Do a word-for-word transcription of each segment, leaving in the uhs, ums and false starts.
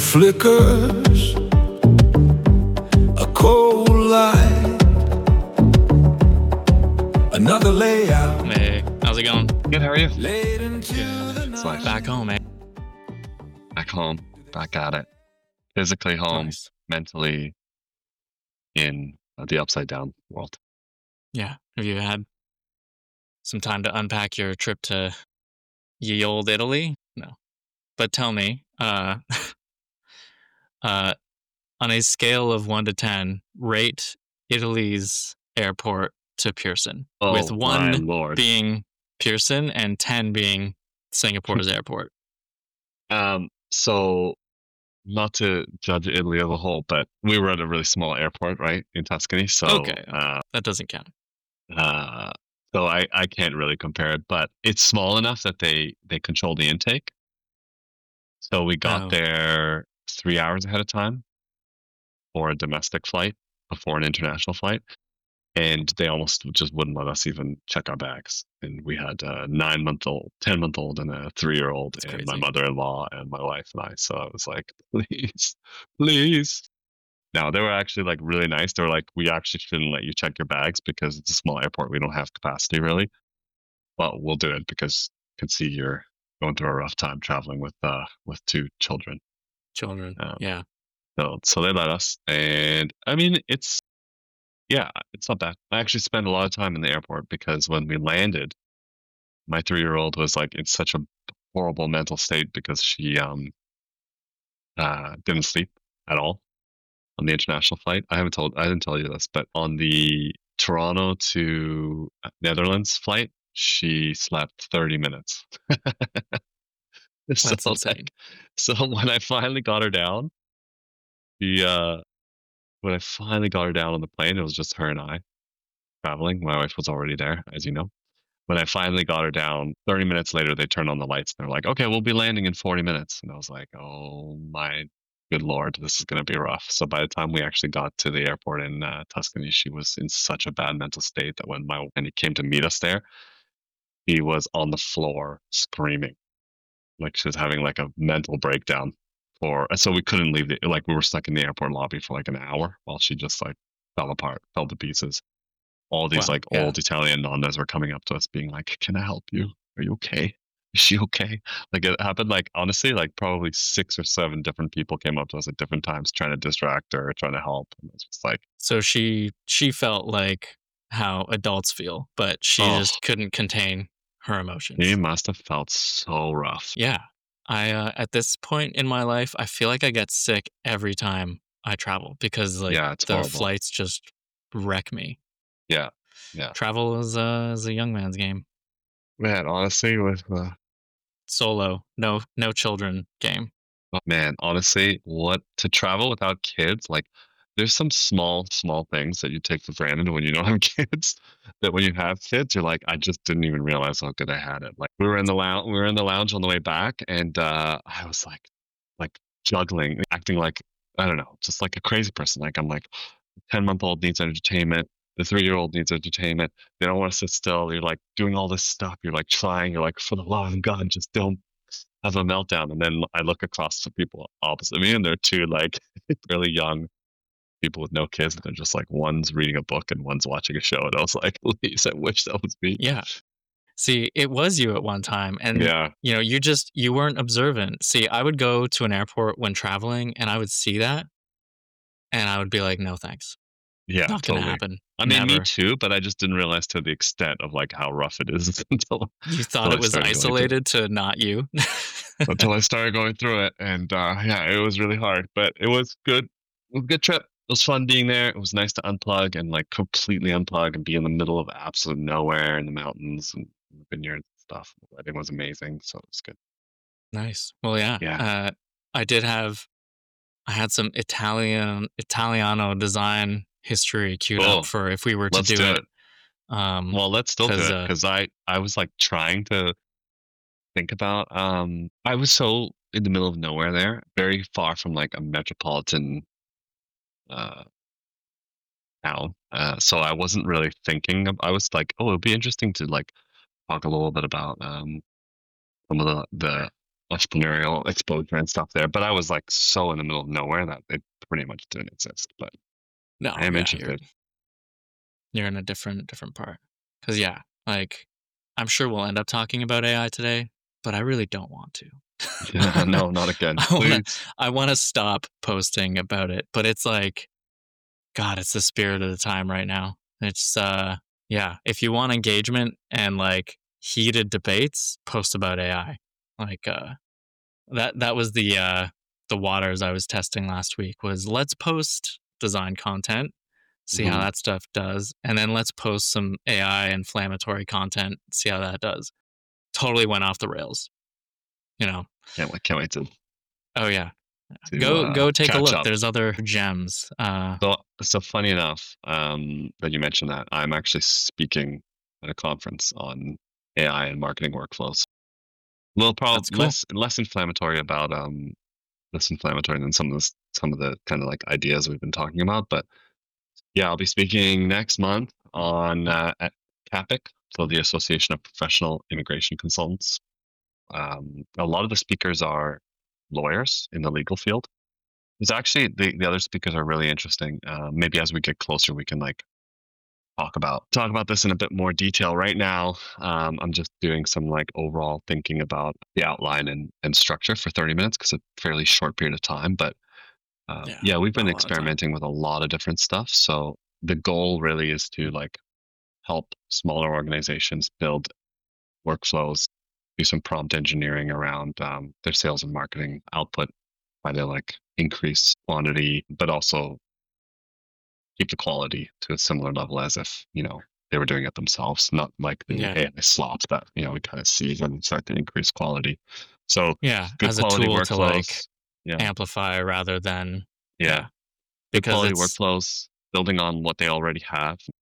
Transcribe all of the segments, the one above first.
flickers, a cold light, another layout. Hey, how's it going? Good, how are you? Late into Good. the It's like night. Back home, eh? back home, back at it. Physically home, Nice. mentally in uh, the upside down world. Yeah. Have you had some time to unpack your trip to ye old Italy? No. But tell me, uh, uh, on a scale of one to ten, rate Italy's airport to Pearson, Oh, with my one lord. being Pearson and ten being Singapore's airport. Um, so not to judge Italy as a whole, but we were at a really small airport, right, in Tuscany. So, Okay, okay. uh, That doesn't count. uh, so I, I can't really compare it, but it's small enough that they they control the intake. So we got Oh. there three hours ahead of time for a domestic flight before an international flight, and they almost just wouldn't let us even check our bags. And we had a nine month old, ten month old, and a three year old, That's and my crazy. mother in law, and my wife and I. So I was like, please, please. Now they were actually like really nice. They were like, we actually shouldn't let you check your bags because it's a small airport. We don't have capacity really, but we'll do it because I can see you're going through a rough time traveling with uh with two children. Children. Um, Yeah. So so they let us, and I mean it's yeah, it's not bad. I actually spent a lot of time in the airport because when we landed, my three year old was like in such a horrible mental state because she um uh didn't sleep at all on the international flight. I haven't told I didn't tell you this, but on the Toronto to Netherlands flight, she slept thirty minutes. so That's like, insane. so when I finally got her down, the uh when I finally got her down on the plane, it was just her and I traveling. My wife was already there, as you know. When I finally got her down, thirty minutes later, they turned on the lights and they're like, okay, we'll be landing in forty minutes. And I was like, oh my good Lord, this is going to be rough. So by the time we actually got to the airport in uh, Tuscany, she was in such a bad mental state that when my, and he came to meet us there, he was on the floor screaming. Like she was having like a mental breakdown for, so we couldn't leave the, like we were stuck in the airport lobby for like an hour while she just like fell apart, fell to pieces. All these Wow, like yeah. old Italian nonnas were coming up to us being like, can I help you? Are you okay? Is she okay? Like it happened like honestly, like probably six or seven different people came up to us at different times trying to distract her, trying to help. And it's just like, So she she felt like how adults feel, but she oh, just couldn't contain her he emotions. must have felt so rough. Yeah. I uh, at this point in my life, I feel like I get sick every time I travel because like Yeah, it's the horrible. flights just wreck me. Yeah, yeah. Travel is uh, is a young man's game. Man, honestly, with uh, Solo, no no children game. man, honestly, what to travel without kids, like there's some small, small things that you take for granted when you don't have kids that when you have kids, you're like, I just didn't even realize how good I had it. Like we were in the lounge, we were in the lounge on the way back, and uh, I was like, like juggling, acting like I don't know, just like a crazy person. Like I'm like, ten month old needs entertainment. The three year old needs entertainment. They don't want to sit still. You're like doing all this stuff. You're like trying. You're like, for the love of God, just don't have a meltdown. And then I look across to people opposite me, and they're two like really young people with no kids, and they're just like one's reading a book and one's watching a show. And I was like, please, I wish that was me. Yeah. See, it was you at one time, and Yeah. you know, you just you weren't observant. See, I would go to an airport when traveling, and I would see that, and I would be like, no thanks, Yeah, not gonna totally. happen. I mean, me Never. too, but I just didn't realize to the extent of like how rough it is until You thought until it I was started going through it. isolated to not you. Until I started going through it, and uh, yeah, it was really hard, but it was good. It was a good trip. It was fun being there. It was nice to unplug and like completely unplug and be in the middle of absolute nowhere in the mountains and the vineyards and stuff. The wedding was amazing, so it was good. Nice. Well, yeah. Yeah. Uh, I did have, I had some Italian Italiano design history queued Cool. up for if we were to Let's do, do it. it. Um, Well, let's still do 'cause, it uh, because I I was like trying to think about. Um, I was so in the middle of nowhere there, very far from like a metropolitan uh town. Uh, so I wasn't really thinking. Of, I was like, oh, it'd be interesting to like talk a little bit about um some of the the entrepreneurial exposure and stuff there. But I was like so in the middle of nowhere that it pretty much didn't exist. But No, I am yeah, you're interested. you're in a different different part. Because yeah, like I'm sure we'll end up talking about A I today, but I really don't want to. Yeah, no, not again. I wanna Please. I wanna stop posting about it, but it's like, God, it's the spirit of the time right now. It's uh yeah, if you want engagement and like heated debates, post about A I. Like uh that that was the uh the waters I was testing last week was let's post design content, see how Mhm. that stuff does, and then let's post some A I inflammatory content, see how that does. Totally went off the rails, you know. Can't wait. Can't wait to Oh yeah. to Go uh, go take a catch look. up. There's other gems. Uh So, so funny enough, um, that you mentioned that I'm actually speaking at a conference on A I and marketing workflows. Well, probably that's cool. less less inflammatory about um less inflammatory than some of the some of the kind of like ideas we've been talking about. But yeah, I'll be speaking next month on uh, at CAPIC, so the Association of Professional Immigration Consultants. Um, a lot of the speakers are lawyers in the legal field. It's actually the, the other speakers are really interesting. Uh, maybe as we get closer, we can like talk about talk about this in a bit more detail. Right now, um, I'm just doing some like overall thinking about the outline and, and structure for thirty minutes because it's a fairly short period of time. But uh, Yeah. yeah, we've not been a lot of time. experimenting with a lot of different stuff. So the goal really is to like help smaller organizations build workflows, do some prompt engineering around um, their sales and marketing output, try to like increase quantity, but also keep the quality to a similar level as if, you know, they were doing it themselves, not like the Yeah. A I slop that, you know, we kind of see when we start to increase quality. So Yeah. good As a quality tool to like workflows. Yeah. amplify rather than Yeah. yeah. Good Because quality it's workflows, building on what they already have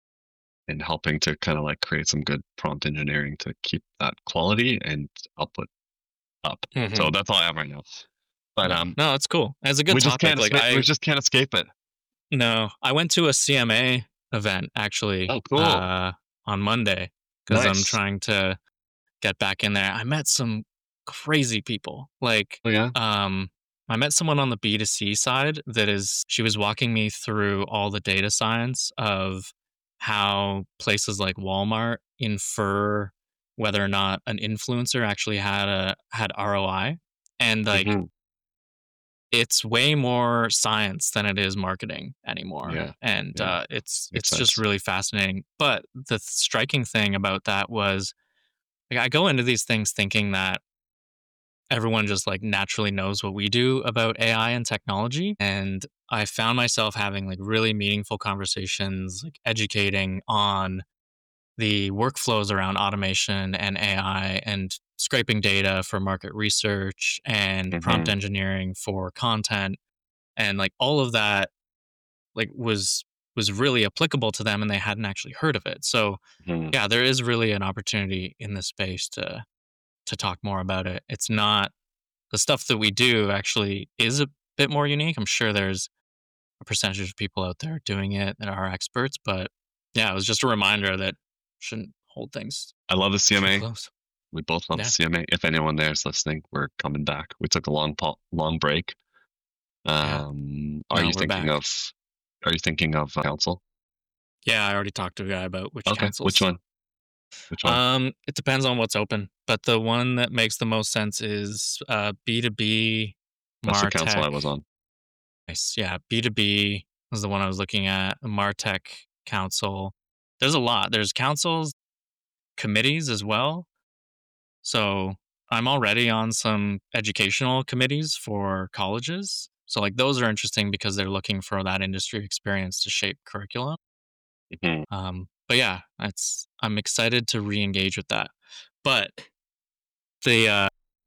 and helping to kind of like create some good prompt engineering to keep that quality and output up. Mhm. So that's all I have right now. But no, um, no, it's cool. It's a good we just topic. can't Like escape, we I just can't escape it. no, I went to a C M A event actually Oh, cool. uh on Monday because I'm Nice. trying to get back in there. I met some crazy people. Like Oh yeah. um I met someone on the B two C side that is she was walking me through all the data science of how places like Walmart infer whether or not an influencer actually had a had R O I. And like Mhm. it's way more science than it is marketing anymore. Yeah. And Yeah. uh it's Makes it's just sense. really fascinating. But the striking thing about that was like I go into these things thinking that everyone just like naturally knows what we do about A I and technology. And I found myself having like really meaningful conversations, like educating on the workflows around automation and A I and scraping data for market research and prompt Mhm. engineering for content. And like all of that like was was really applicable to them and they hadn't actually heard of it. So Mhm. yeah, there is really an opportunity in this space to to talk more about it. It's not the stuff that we do actually is a bit more unique. I'm sure there's a percentage of people out there doing it that are experts, but yeah, it was just a reminder that shouldn't hold things I love the too C M A. close. We both love the Yeah. C M A. If anyone there is listening, we're coming back. We took a long po- long break. Yeah. Um, are No, you we're thinking back. of are you thinking of uh, council? Yeah, I already talked to a guy about which Okay, which councils. one? Which one? Um, it depends on what's open, but the one that makes the most sense is uh B two B That's the council I Martech. was on. Nice. Yeah, B two B was the one I was looking at. The Martech Council. There's a lot. There's councils, committees as well. So I'm already on some educational committees for colleges. So like those are interesting because they're looking for that industry experience to shape curriculum. Mhm. Um, but yeah, it's I'm excited to re-engage with that. But the uh,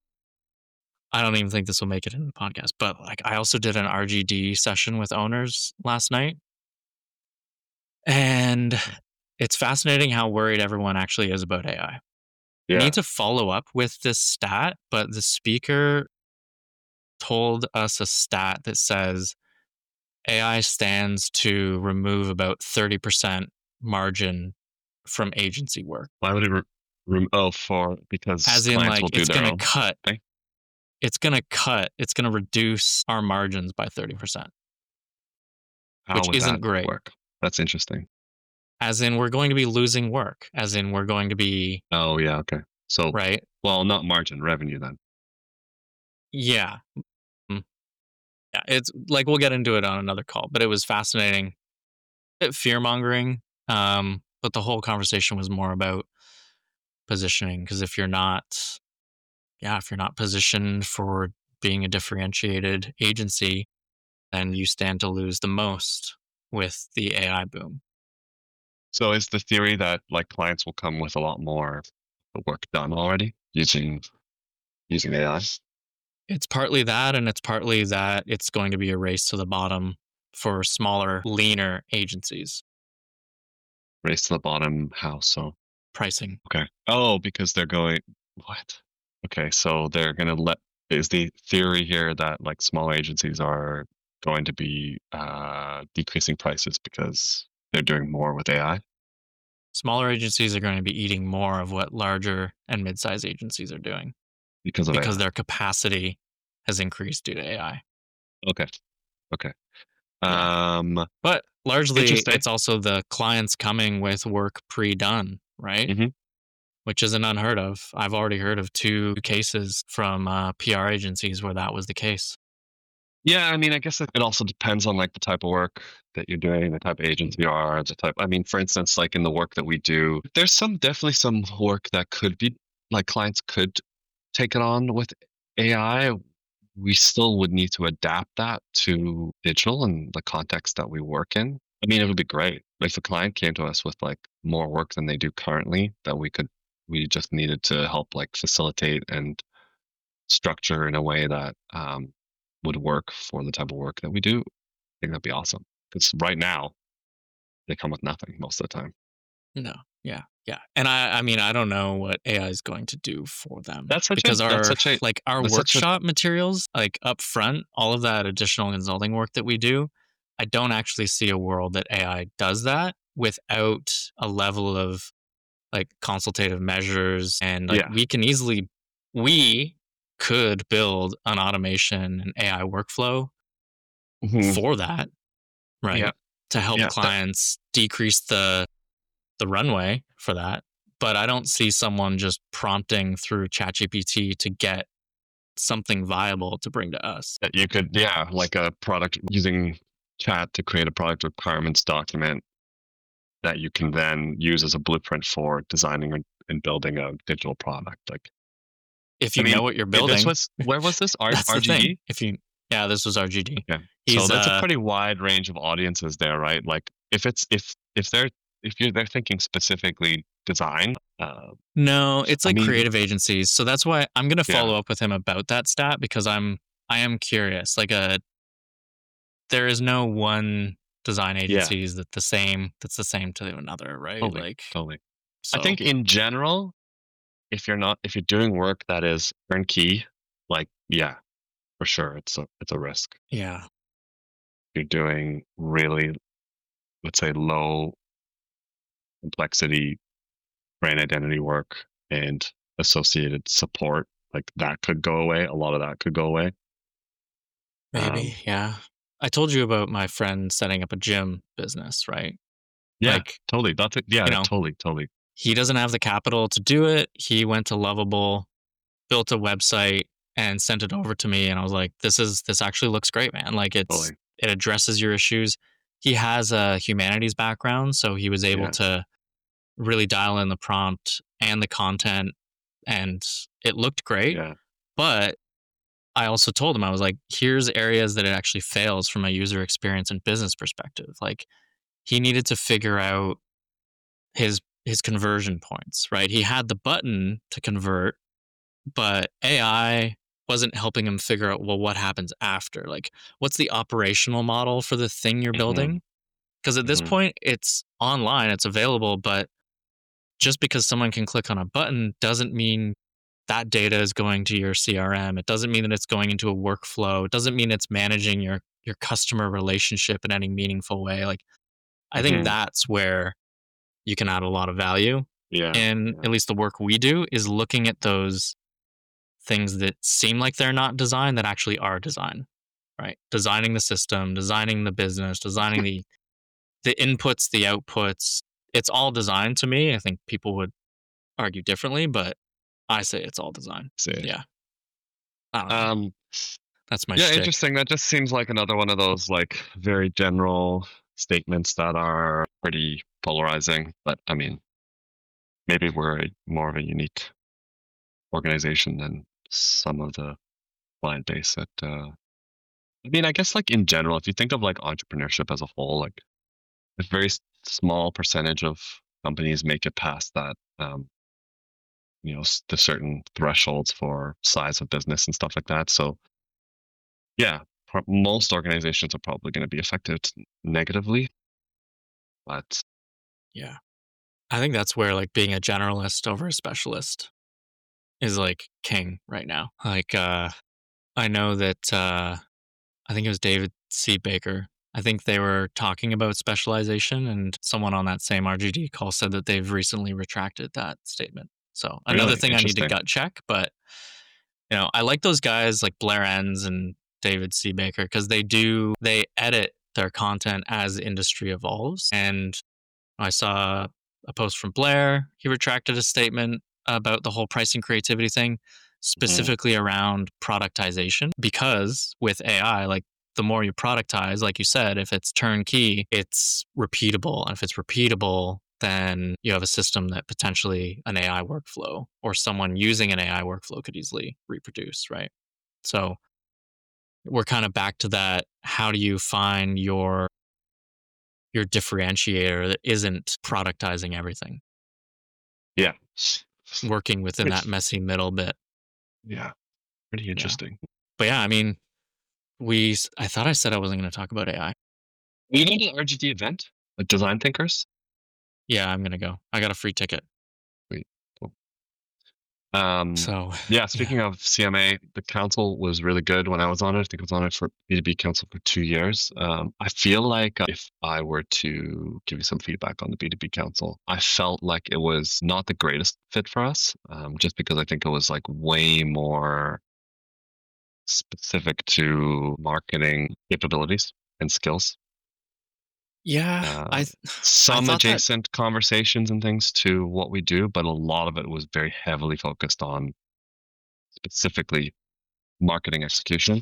I don't even think this will make it in the podcast. But like I also did an R G D session with owners last night, and it's fascinating how worried everyone actually is about A I. I Yeah. need to follow up with this stat, but the speaker told us a stat that says A I stands to remove about thirty percent margin from agency work. Why would it? Re- rem- oh, for because As in, clients like, will do it's their going to own cut. thing. it's going to cut, it's going to reduce our margins by thirty percent. How Which would isn't that great. work? That's interesting. As in, we're going to be losing work. As in, we're going to be, Oh yeah, okay. So right? well, not margin, revenue then. Yeah. Mm. Yeah. It's like, we'll get into it on another call, but it was fascinating. Fear mongering. Um, but the whole conversation was more about positioning. Because if you're not, yeah, if you're not positioned for being a differentiated agency, then you stand to lose the most with the A I boom. So is the theory that like clients will come with a lot more work done already using using A I? It's partly that, and it's partly that it's going to be a race to the bottom for smaller, leaner agencies. Race to the bottom, how so? Pricing. Okay. Oh, because they're going what? Okay, so they're gonna let is the theory here that like small agencies are going to be uh decreasing prices because they're doing more with A I? Smaller agencies are going to be eating more of what larger and mid-sized agencies are doing Because of because A I. their capacity has increased due to A I. Okay. Okay. Yeah. Um But largely, Interesting. it's also the clients coming with work pre-done, right? Mhm. Which isn't unheard of. I've already heard of two cases from uh, P R agencies where that was the case. Yeah, I mean, I guess it, it also depends on like the type of work that you're doing, the type of agent you are, the type. I mean, for instance, like in the work that we do, there's some definitely some work that could be like clients could take it on with A I. We still would need to adapt that to digital and the context that we work in. I mean, it would be great if a client came to us with like more work than they do currently that we could, we just needed to help like facilitate and structure in a way that um, would work for the type of work that we do. I think that'd be awesome. Because right now, they come with nothing most of the time. No. Yeah. Yeah. And I I mean, I don't know what A I is going to do for them. That's such a- because that's our such a- like our that's such a- workshop materials, like up front, all of that additional consulting work that we do, I don't actually see a world that A I does that without a level of like consultative measures. And like Yeah. we can easily we could build an automation and A I workflow Mhm. for that, right? Yeah. To help Yeah, that- clients decrease the the runway for that. But I don't see someone just prompting through ChatGPT to get something viable to bring to us. that you could, yeah, like a product using chat to create a product requirements document that you can then use as a blueprint for designing and- and building a digital product. Like, If I you mean, know what you're if building, this was where was this R- that's the RGD? thing. If you, yeah, this was R G D. Okay, He's, so that's uh, a pretty wide range of audiences there, right? Like, if it's if if they're if you're they're thinking specifically design, uh, No, it's I like mean- creative agencies. So that's why I'm going to Yeah. follow up with him about that stat because I'm I am curious. Like a there is no one design agencies that the same that's the same to another, right? totally, Like totally. so, I think in general, if you're not if you're doing work that is turnkey, like yeah, for sure, it's a it's a risk. yeah. You're doing really, let's say, low complexity brand identity work and associated support, like that could go away. A lot of that could go away. Maybe, Um, yeah. I told you about my friend setting up a gym business, right? Yeah, Like, totally. That's it. Yeah, you know, totally, totally. he doesn't have the capital to do it. He went to Lovable, built a website, and sent it over to me. And I was like, "This is this actually looks great, man. Like, it's Totally. it addresses your issues." He has a humanities background, so he was able Yeah. to really dial in the prompt and the content, and it looked great. Yeah. But I also told him, I was like, here's areas that it actually fails from a user experience and business perspective. Like he needed to figure out his his conversion points, right? He had the button to convert, but A I wasn't helping him figure out, well, what happens after? Like, what's the operational model for the thing you're Mhm. building? Because at this Mhm. point, it's online, it's available, but just because someone can click on a button doesn't mean that data is going to your C R M. It doesn't mean that it's going into a workflow. It doesn't mean it's managing your your customer relationship in any meaningful way. Like, I think Mhm. that's where you can add a lot of value. Yeah. And yeah. at least the work we do is looking at those things that seem like they're not design that actually are design, right? Designing the system, designing the business, designing the the inputs, the outputs. It's all design to me. I think people would argue differently, but I say it's all design. See. Yeah. I don't know. Um, That's my yeah, shtick. interesting. That just seems like another one of those like very general statements that are pretty polarizing. But I mean, maybe we're a, more of a unique organization than some of the client base that. Uh, I mean, I guess like in general, if you think of like entrepreneurship as a whole, like a very s- small percentage of companies make it past that. Um, you know, s- the certain thresholds for size of business and stuff like that. So yeah, pro- most organizations are probably going to be affected negatively, but Yeah. I think that's where like being a generalist over a specialist is like king right now. Like uh I know that uh I think it was David C. Baker. I think they were talking about specialization, and someone on that same R G D call said that they've recently retracted that statement. So another really thing I need to interesting. gut check, but you know, I like those guys like Blair Enns and David C. Baker because they do they edit their content as the industry evolves. And I saw a post from Blair. He retracted a statement about the whole pricing creativity thing, Mhm. specifically around productization. Because with A I, like the more you productize, like you said, if it's turnkey, it's repeatable. And if it's repeatable, then you have a system that potentially an A I workflow or someone using an A I workflow could easily reproduce, right? So we're kind of back to that. How do you find your your differentiator that isn't productizing everything, Yeah. working within that It's- messy middle bit? yeah, pretty interesting. But yeah, I mean, we. s- I thought I said I wasn't going to talk about A I. You know the R G D event, like Design Thinkers? Yeah, I'm going to go. I got a free ticket. Wait, cool. Um, So yeah, speaking of C M A, the council was really good when I was on it. I think I was on it for B two B council for two years. Um, I feel like uh, if I were to give you some feedback on the B two B council, I felt like it was not the greatest fit for us, um, just because I think it was like way more specific to marketing capabilities and skills. yeah, Uh, I th- some thought that- adjacent conversations and things to what we do, but a lot of it was very heavily focused on specifically marketing execution.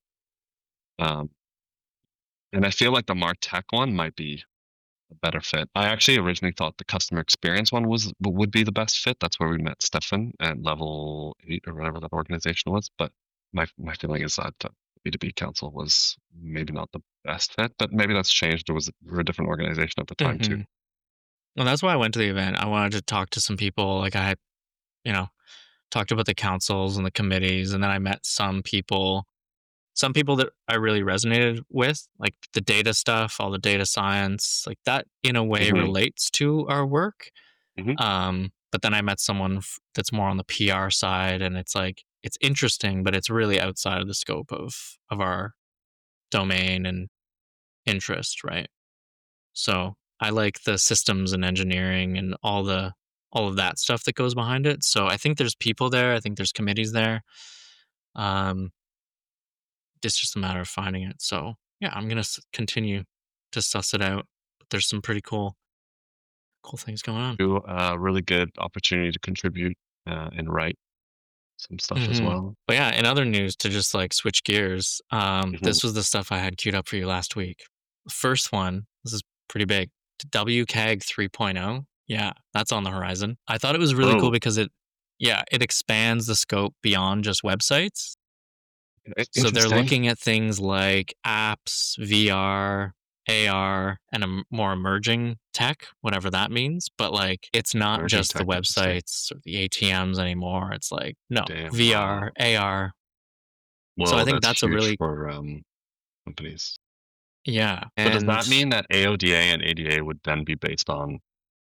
Um, and I feel like the MarTech one might be a better fit. I actually originally thought the customer experience one was would be the best fit. That's where we met Stefan at level eight or whatever that organization was. But my my feeling is that uh, B two B council was maybe not the best fit, but maybe that's changed. It was we're a different organization at the time too. Mhm. Well, that's why I went to the event. I wanted to talk to some people. Like I had, you know, talked about the councils and the committees, and then I met some people, some people that I really resonated with, like the data stuff, all the data science, like that in a way Mhm. relates to our work. Mhm. Um, but then I met someone f- that's more on the P R side, and it's like it's interesting, but it's really outside of the scope of of our domain and interest, right? So I like the systems and engineering and all the all of that stuff that goes behind it. So I think there's people there. I think there's committees there. Um, it's just a matter of finding it. So yeah, I'm gonna s- continue to suss it out. But there's some pretty cool, cool things going on. Do a really good opportunity to contribute uh, and write some stuff as Mhm. well. But yeah, in other news, to just like switch gears, um, Mhm. this was the stuff I had queued up for you last week. First one, this is pretty big. W CAG 3.0. Yeah, that's on the horizon. I thought it was really cool Oh. because it, yeah, it expands the scope beyond just websites. I- So they're interesting. looking at things like apps, V R, A R, and a m- more emerging tech, whatever that means. But like, it's not Emerging just the tech, interesting. websites or the A T Ms anymore. It's like, no, Damn, V R, wow. A R. Well, So I think that's a huge really- for um, companies. Yeah. So does and that mean that A O D A and A D A would then be based on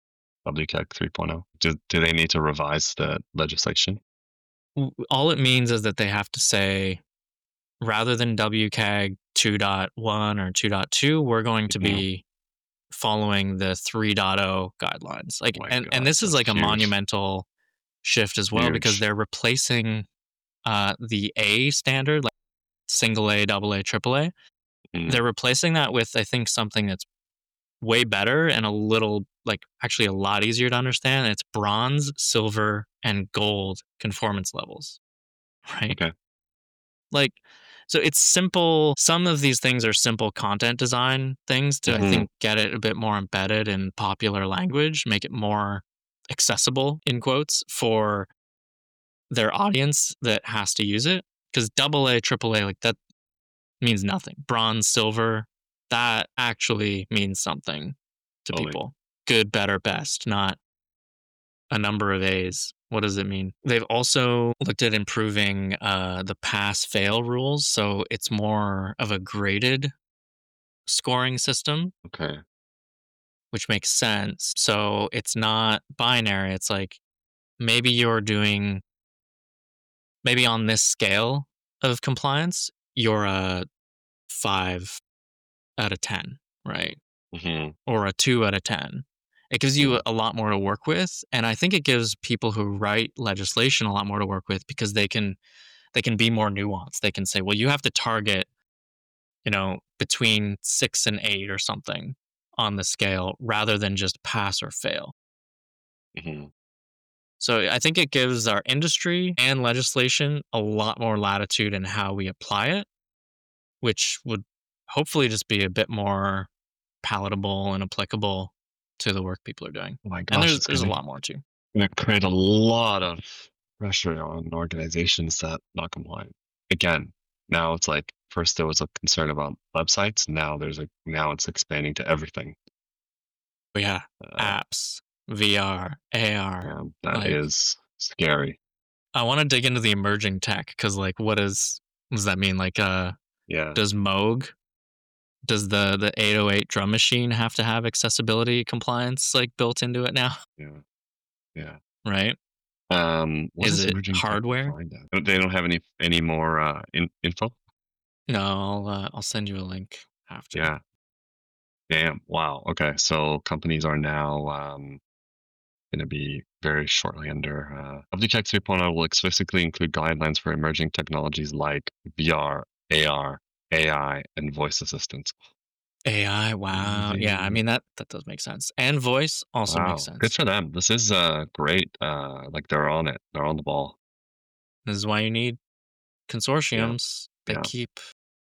W CAG 3.0? Do, do they need to revise the legislation? w- all it means is that they have to say, rather than W CAG two point one or two point two, we're going to Mhm. be following the three point oh guidelines. Like, Oh my and, God, and this is that's like a huge. monumental shift as well because Huge. they're replacing uh, the A standard, like single A, double A, triple A. Mm. They're replacing that with, I think, something that's way better and a little, like, actually a lot easier to understand. It's bronze, silver, and gold conformance levels, right? Okay. Like, so it's simple. Some of these things are simple content design things to, I Mhm. think, get it a bit more embedded in popular language, make it more accessible, in quotes, for their audience that has to use it. Because double A, triple A, like that means nothing. Bronze, silver, that actually means something to Totally. people. Good, better, best, not a number of A's. What does it mean? They've also looked at improving uh, the pass fail rules. So it's more of a graded scoring system, Okay. which makes sense. So it's not binary. It's like maybe you're doing, maybe on this scale of compliance, you're a five out of ten, right? hmm Or a two out of ten. It gives you a lot more to work with, and I think it gives people who write legislation a lot more to work with because they can they can be more nuanced. They can say, well, you have to target, you know, between six and eight or something on the scale rather than just pass or fail. hmm So I think it gives our industry and legislation a lot more latitude in how we apply it, which would hopefully just be a bit more palatable and applicable to the work people are doing. Oh my And gosh, there's it's there's a gonna, lot more too. gonna create a lot of pressure on organizations that not compliant. Again, now it's like first there was a concern about websites. Now there's a now it's expanding to everything. But yeah, Uh, apps, V R, A R. um, that like- is scary. I want to dig into the emerging tech because, like, what is what does that mean? Like, uh, Yeah. does Moog, does the the eight oh eight drum machine have to have accessibility compliance like built into it now? Yeah. Yeah. Right? Um, what Is it emerging tech hardware? behind that? Don't- They don't have any any more uh, in, info. No, I'll uh, I'll send you a link after. Yeah. Damn. Wow. Okay. So companies are now um, going to be very shortly under. Uh, W CAG three point oh will explicitly include guidelines for emerging technologies like V R, A R, A I, and voice assistants. A I, wow. Yeah, I Mm. mean that that does make sense. And voice also Wow. makes sense. Good for them. This is uh, great. Uh, like they're on it. They're on the ball. This is why you need consortiums. They Yeah. keep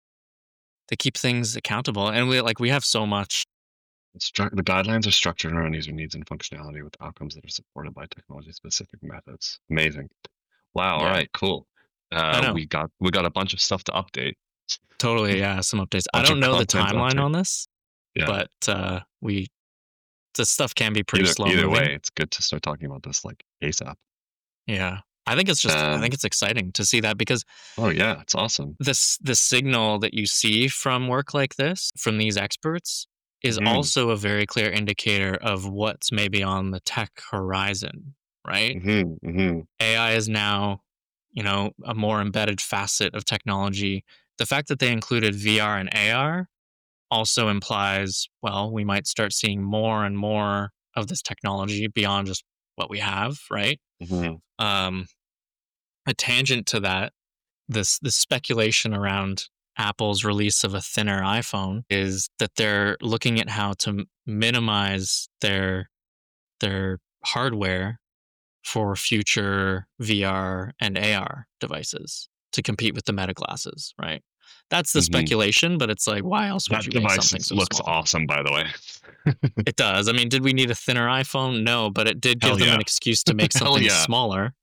they keep things accountable. And we like we have so much. Stru- the guidelines are structured around user needs and functionality with outcomes that are supported by technology-specific methods. Amazing. Wow. All Yeah. right. Cool. I Uh, know. we got we got a bunch of stuff to update. Totally, yeah, some updates. I Bunch don't of know the content timeline update. on this, Yeah. but uh we this stuff can be pretty either slow either moving. way, it's good to start talking about this like ASAP. Yeah. I think it's just I Um, think it's exciting to see that because Oh yeah, it's awesome. this the signal that you see from work like this from these experts is Mhm. also a very clear indicator of what's maybe on the tech horizon, right? hmm hmm A I is now, you know, a more embedded facet of technology. The fact that they included V R and A R also implies, well, we might start seeing more and more of this technology beyond just what we have, right? hmm Um, a tangent to that, this this speculation around Apple's release of a thinner iPhone is that they're looking at how to m- minimize their their hardware for future V R and A R devices to compete with the Meta glasses, right? That's the Mhm. speculation, but it's like, why else would That you make device something so looks small? awesome, by the way. It does. I mean, did we need a thinner iPhone? No, but it did give Hell them yeah. an excuse to make Hell something yeah. smaller.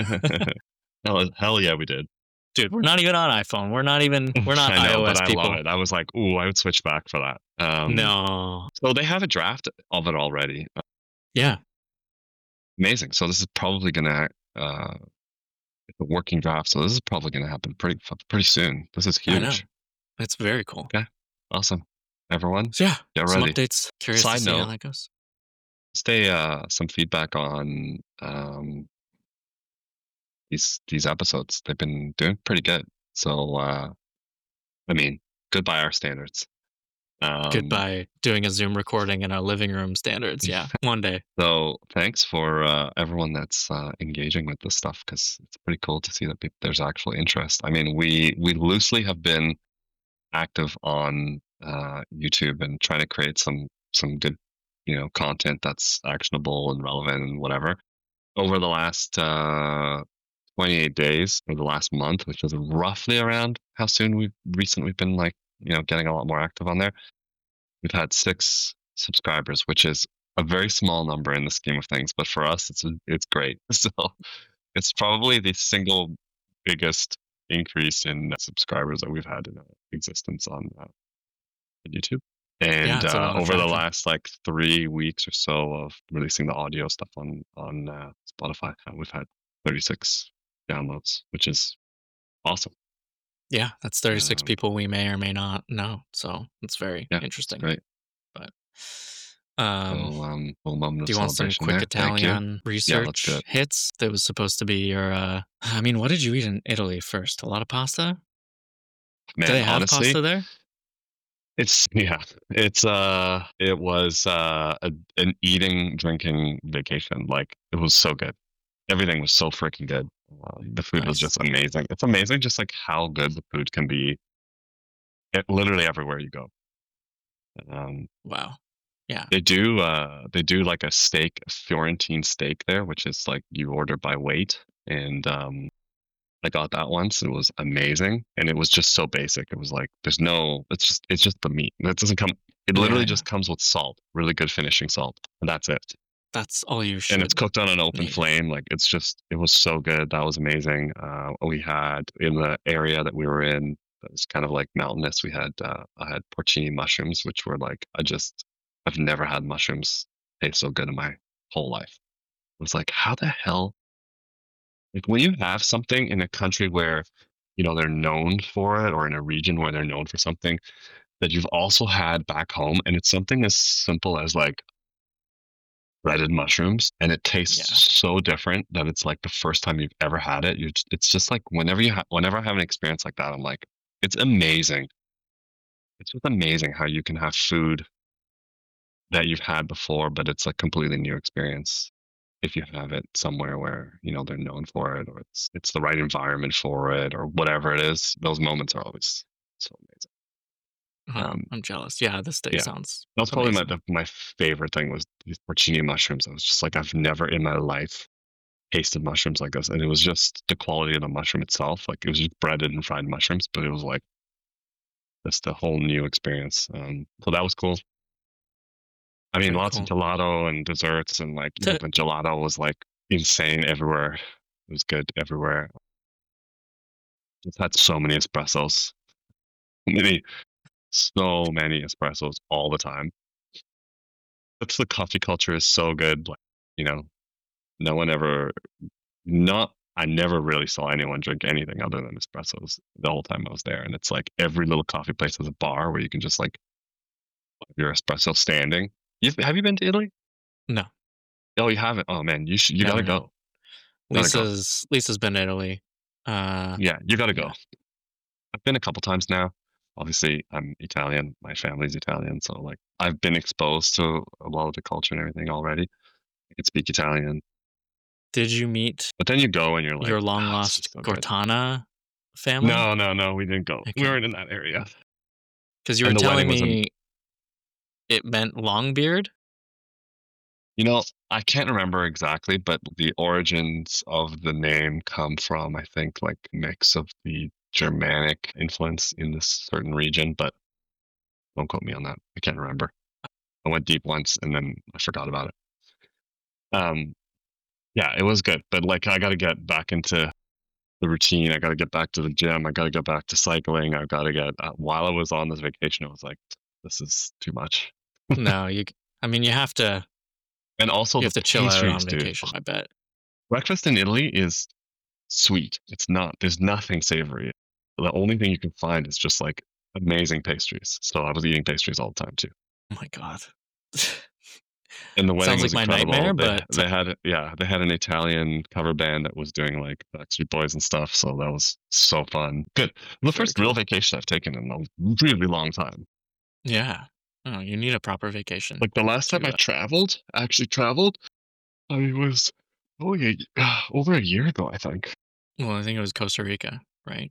hell, hell yeah, we did. Dude, we're not even on iPhone. We're not even we're not I know, iOS but I people. love it. I was like, ooh, I would switch back for that. Um, No. So they have a draft of it already. Uh, Yeah. Amazing. So this is probably gonna uh, it's a working draft. So this is probably gonna happen pretty pretty soon. This is I know. huge. It's very cool. Okay. Awesome. Everyone, So yeah, get some ready. updates. Curious Side to see how note. that goes. Stay uh some feedback on um these these episodes. They've been doing pretty good. So uh I mean, good by our standards. Um, Goodbye doing a Zoom recording in our living room standards. Yeah, one day. So thanks for uh, everyone that's uh, engaging with this stuff, because it's pretty cool to see that peop there's actual interest. I mean, we we loosely have been active on uh, YouTube and trying to create some some good, you know, content that's actionable and relevant and whatever. Over the last uh, twenty-eight days, or the last month, which is roughly around how soon we've recently been like, you know, getting a lot more active on there. We've had six subscribers, which is a very small number in the scheme of things, but for us, it's it's great. So it's probably the single biggest increase in subscribers that we've had in uh, existence on uh, YouTube. And Yeah, it's a uh, lot of over the traction. last like three weeks or so of releasing the audio stuff on on uh, Spotify, uh, we've had thirty-six downloads, which is awesome. Yeah, that's thirty-six Um, people we may or may not know. So it's very yeah, it's interesting. great. But So um, um, full moment of do you want some celebration quick there. Thank you. Italian Yeah, let's do research it. hits? That was supposed to be your. Uh, I mean, what did you eat in Italy first? A lot of pasta? Do Man, they have honestly, pasta there? it's yeah, it's uh, it was uh, a, an eating, drinking vacation. Like it was so good. Everything was so freaking good. Uh, the food was Nice. just amazing. It's amazing, just like how good the food can be. It, literally everywhere you go. Um, Wow. Yeah. they do uh, they do like a steak, a Florentine steak there, which is like you order by weight, and um, I got that once. It was amazing, and it was just so basic. It was like there's no. It's just it's just the meat. It doesn't come. It Yeah, literally yeah. just comes with salt, really good finishing salt, and that's it. That's all you should. And it's cooked on an open need. flame. Like it's just it was so good. That was amazing. Uh, we had in the area that we were in, that was kind of like mountainous. We had uh, I had porcini mushrooms, which were like I just I've never had mushrooms taste so good in my whole life. It was like, how the hell? Like when you have something in a country where, you know, they're known for it, or in a region where they're known for something that you've also had back home, and it's something as simple as like breaded mushrooms, and it tastes Yeah. so different that it's like the first time you've ever had it. You, it's just like whenever you ha- whenever I have an experience like that, I'm like, it's amazing. It's just amazing how you can have food that you've had before, but it's a completely new experience if you have it somewhere where, you know, they're known for it, or it's it's the right environment for it, or whatever it is. Those moments are always so amazing. Huh, Um, I'm jealous. Yeah, this steak yeah. sounds That was probably my amazing. the, my favorite thing was these porcini mushrooms. I was just like, I've never in my life tasted mushrooms like this, and it was just the quality of the mushroom itself. Like it was just breaded and fried mushrooms, but it was like just a whole new experience. Um, so that was cool. I mean, Very lots cool. of gelato and desserts, and like you know, the gelato was like insane everywhere. It was good everywhere. Just had so many espressos, many, so many espressos all the time. That's the coffee culture is so good. Like you know, no one ever, not. I never really saw anyone drink anything other than espressos the whole time I was there. And it's like every little coffee place has a bar where you can just like have your espresso standing. You've, have you been to Italy? No. Oh, you haven't. Oh man, you should. You No, gotta no. go. You gotta go. Lisa's Lisa's been to Italy. Uh, Yeah, you gotta go. yeah. I've been a couple times now. Obviously, I'm Italian. My family's Italian, so like I've been exposed to a lot of the culture and everything already. I can speak Italian, Did you meet but then you go and you're like, your long "Ah, this lost is so good." Gortana family? No, no, no, we didn't go. We Okay. weren't in that area. Because you were And the telling wedding was am- me it meant Longbeard. You know, I can't remember exactly, but the origins of the name come from, I think, like a mix of the Germanic influence in this certain region, but don't quote me on that. I can't remember. I went deep once and then I forgot about it. Um, yeah, it was good, but like I got to get back into the routine. I got to get back to the gym. I got to get back to cycling. I got to get. Uh, while I was on this vacation, I was like, this is too much. No, you. I mean, you have to. And also You the have to chill out on pastries, dude. vacation. I bet. Breakfast in Italy is sweet. It's not. There's nothing savory. The only thing you can find is just like amazing pastries. So I was eating pastries all the time too. Oh my god. And the wedding Sounds was like my incredible. nightmare, they, but they had yeah, they had an Italian cover band that was doing like Backstreet Boys and stuff. So that was so fun. Good. The Very first real cool. vacation I've taken in a really long time. Yeah. Oh, you need a proper vacation Like the last time to I uh, traveled, actually traveled, I was only a, uh, over a year ago, I think. well, I think it was Costa Rica, right?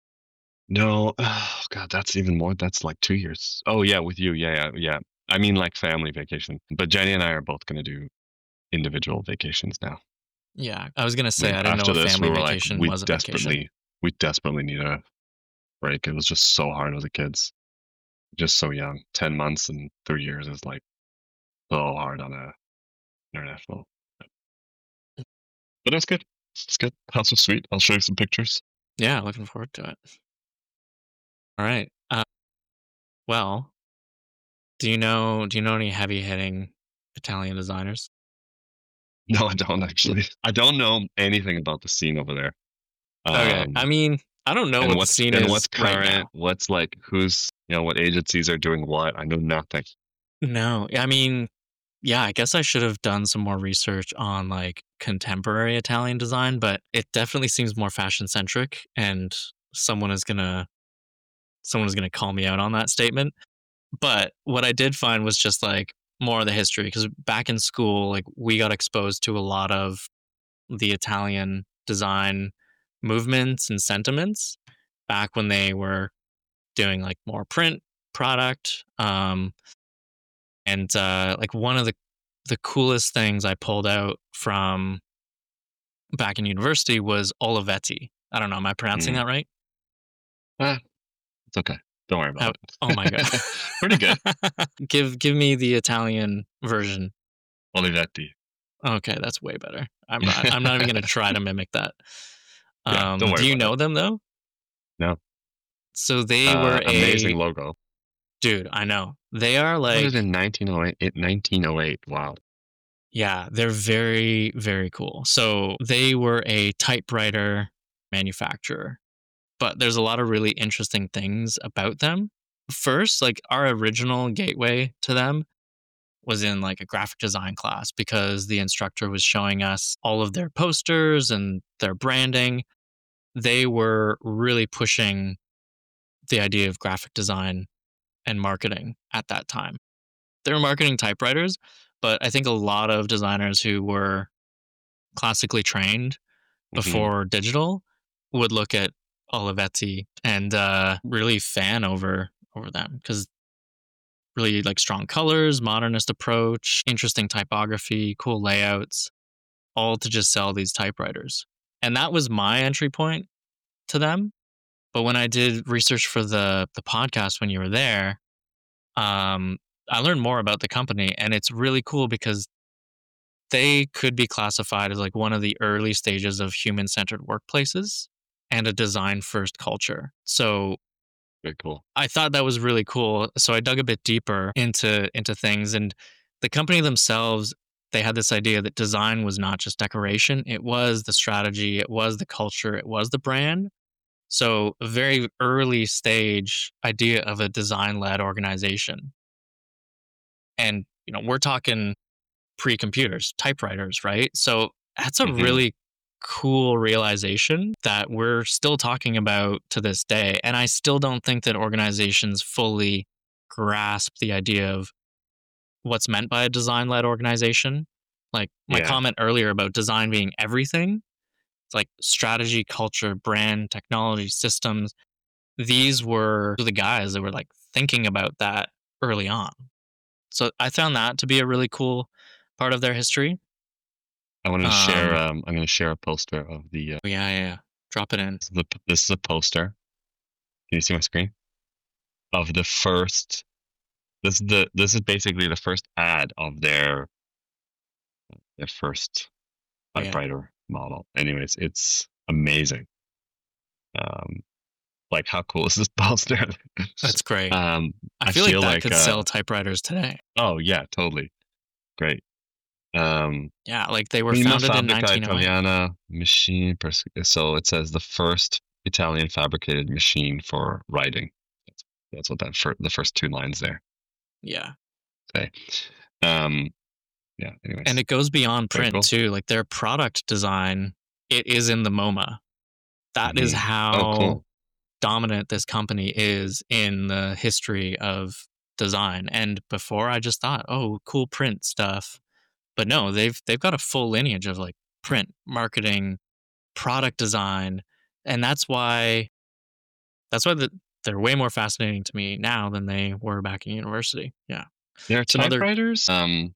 No, oh God, that's even more. That's like two years. Oh yeah, with you, yeah, yeah, yeah. I mean, like family vacation. But Jenny and I are both gonna do individual vacations now. Yeah. I was gonna say Like I didn't know after a this, we family were like, vacation we was a vacation. desperately, we desperately need a break. It was just so hard with the kids, just so young. Ten months and three years is like so hard on a international. But that's good. It's good. House was sweet. I'll show you some pictures. Yeah, looking forward to it. All right. Uh, well, do you know do you know any heavy hitting Italian designers? No, I don't actually. I don't know anything about the scene over there. Okay. I Um, mean, I don't know and what the what's scene and is what's right current, now. what's like who's you know what agencies are doing what. I know nothing. No. I mean, yeah, I guess I should have done some more research on like contemporary Italian design, but it definitely seems more fashion centric and someone is gonna someone is gonna call me out on that statement. But what I did find was just like more of the history because back in school, like we got exposed to a lot of the Italian design movements and sentiments back when they were doing like more print product. Um, and uh, like one of the the coolest things I pulled out from back in university was Olivetti. I don't know, am I pronouncing Mm. that right? Ah, it's okay. Don't worry How, about oh my god. it. Pretty good. give give me the Italian version. Olivetti. Okay, that's way better. I'm not I'm not even gonna try to mimic that. Yeah, Um, don't worry do you about know it. them though? No. So they Uh, were amazing a logo. dude, I know. They are Started like in nineteen oh eight. It, nineteen oh eight. Wow. yeah, they're very, very cool. So they were a typewriter manufacturer, but there's a lot of really interesting things about them. First, like our original gateway to them was in like a graphic design class because the instructor was showing us all of their posters and their branding. They were really pushing the idea of graphic design and marketing at that time. They were marketing typewriters, but I think a lot of designers who were classically trained Hmm. before digital would look at Olivetti and uh, really fan over over them because really like strong colors, modernist approach, interesting typography, cool layouts, all to just sell these typewriters. And that was my entry point to them. But when I did research for the the podcast when you were there, um, I learned more about the company, and it's really cool because they could be classified as like one of the early stages of human centered workplaces and a design first culture. So Very cool. I thought that was really cool. So I dug a bit deeper into into things, and the company themselves, they had this idea that design was not just decoration, it was the strategy, it was the culture, it was the brand. So a very early stage idea of a design led organization. And you know, we're talking pre-computers, typewriters, right? So that's a Hmm. really cool realization that we're still talking about to this day. And I still don't think that organizations fully grasp the idea of what's meant by a design led organization. Like my Yeah. comment earlier about design being everything, it's like strategy, culture, brand, technology, systems. These were the guys that were like thinking about that early on. So I found that to be a really cool part of their history. I want to share. Um, Um, I'm going to share a poster of the. Uh, yeah, yeah, yeah. Drop it in. this is the this is a poster. Can you see my screen? Of the first. This is the. This is basically the first ad of their. Their first Oh, yeah, typewriter model. Anyways, it's amazing. Um, like how cool is this poster? that's great. um, I I feel like feel that like. could Uh, sell typewriters today. oh yeah, totally great. Um, Yeah, like they were Prima founded in Fabbrica nineteen oh eight. Italiana machine. Pers- so it says the first Italian fabricated machine for writing. That's, that's what that fir- the first two lines there Yeah. say. Um, yeah. And Anyways, it goes beyond very print cool. too. Like their product design, it is in the MoMA. That is Mhm. Oh, how cool. dominant this company is in the history of design. And before I just thought, oh, cool print stuff. But no, they've they've got a full lineage of like print, marketing, product design. And that's why that's why the, they're way more fascinating to me now than they were back in university. Yeah. Their Some other typewriters, um,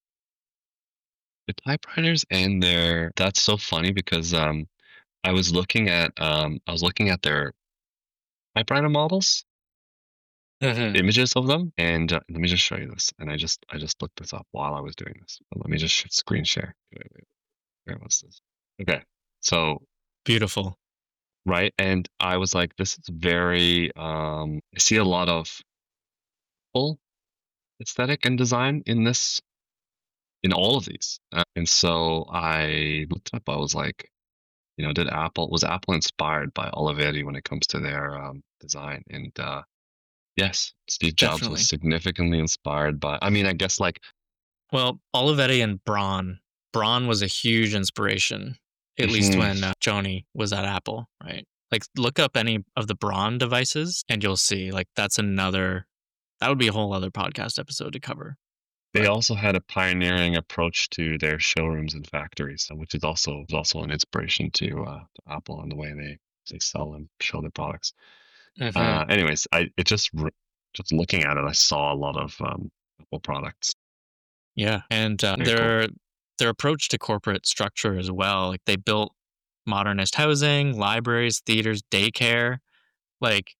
the typewriters and their that's so funny because um, I was looking at um, I was looking at their typewriter models, Mhm. images of them, and uh, let me just show you this. And I just I just looked this up while I was doing this. But let me just sh- screen share. Wait, wait, where was this? Okay, so Beautiful. right, and I was like, this is very. Um, I see a lot of full aesthetic and design in this in all of these, uh, and so I looked up. I was like, you know, did Apple was Apple inspired by Olivetti when it comes to their um, design? And uh, yes, Steve Jobs Definitely. was significantly inspired by. I mean, I guess like Well, Olivetti and Braun. Braun was a huge inspiration, at least Mhm. when uh, Joni was at Apple, right? Like, look up any of the Braun devices, and you'll see. Like, that's another. That would be a whole other podcast episode to cover. they But also had a pioneering approach to their showrooms and factories, uh, which is also is also an inspiration to, uh, to Apple and the way they they sell and show their products. Mhm. Uh, anyways, I it just re- just looking at it, I saw a lot of um, Apple products. yeah, and uh, Very cool. their their approach to corporate structure as well. Like, they built modernist housing, libraries, theaters, daycare. Like,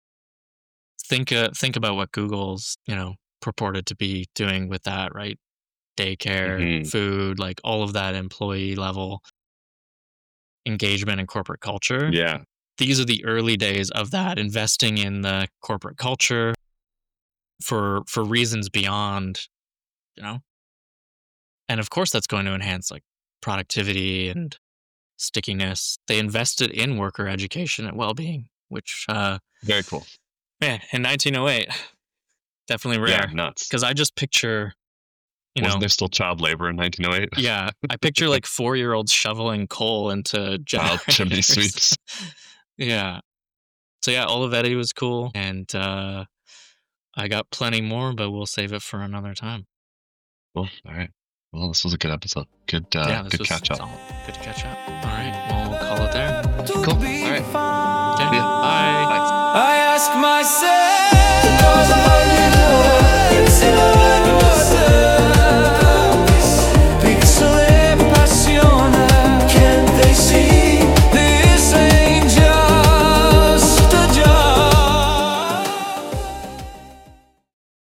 think uh, think about what Google's, you know, purported to be doing with that, right? Daycare, Mhm. food, like all of that employee level engagement and corporate culture. Yeah, These are the early days of that, investing in the corporate culture for for reasons beyond, you know. And of course that's going to enhance like productivity and stickiness. They invested in worker education and well-being, which uh very cool. man, in nineteen oh eight, definitely Yeah, rare. nuts. Because I just picture, you Wasn't know, there still child labor in nineteen oh eight? yeah, I picture like four-year-olds shoveling coal into Child chimney generators. sweeps. Yeah. So yeah, Olivetti was cool, and uh, I got plenty more, but we'll save it for another time. Cool. All right. Well, this was a good episode. Good, uh, yeah, this good was catch up. solid. Good to catch up. All right, well, we'll call it there. Cool. All right. Okay, bye. Bye. I ask myself,